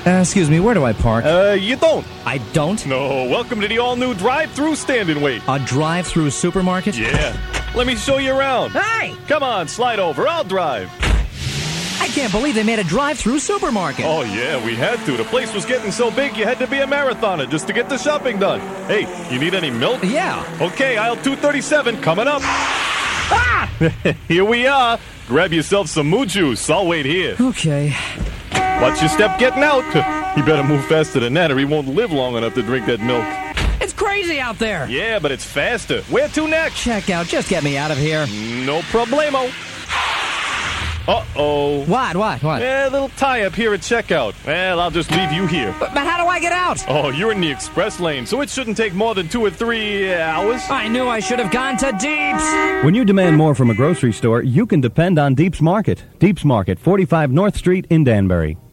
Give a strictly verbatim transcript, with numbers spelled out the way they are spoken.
Uh, excuse me, where do I park? Uh, you don't. I don't? No, welcome to the all-new drive-through stand and wait. A drive-through supermarket? Yeah. Let me show you around. Hey! Come on, slide over. I'll drive. I can't believe they made a drive-through supermarket. Oh, yeah, we had to. The place was getting so big you had to be a marathoner just to get the shopping done. Hey, you need any milk? Yeah. Okay, aisle two thirty-seven, coming up. Ah! Here we are. Grab yourself some moo juice. I'll wait here. Okay. Watch your step getting out. You better move faster than that or he won't live long enough to drink that milk. It's crazy out there. Yeah, but it's faster. Where to next? Check out. Just get me out of here. No problemo. Uh-oh. What? What? What? Eh, a little tie-up here at checkout. Well, I'll just leave you here. But, but how do I get out? Oh, you're in the express lane, so it shouldn't take more than two or three uh, hours. I knew I should have gone to Deeps. When you demand more from a grocery store, you can depend on Deeps Market. Deeps Market, forty-five North Street in Danbury.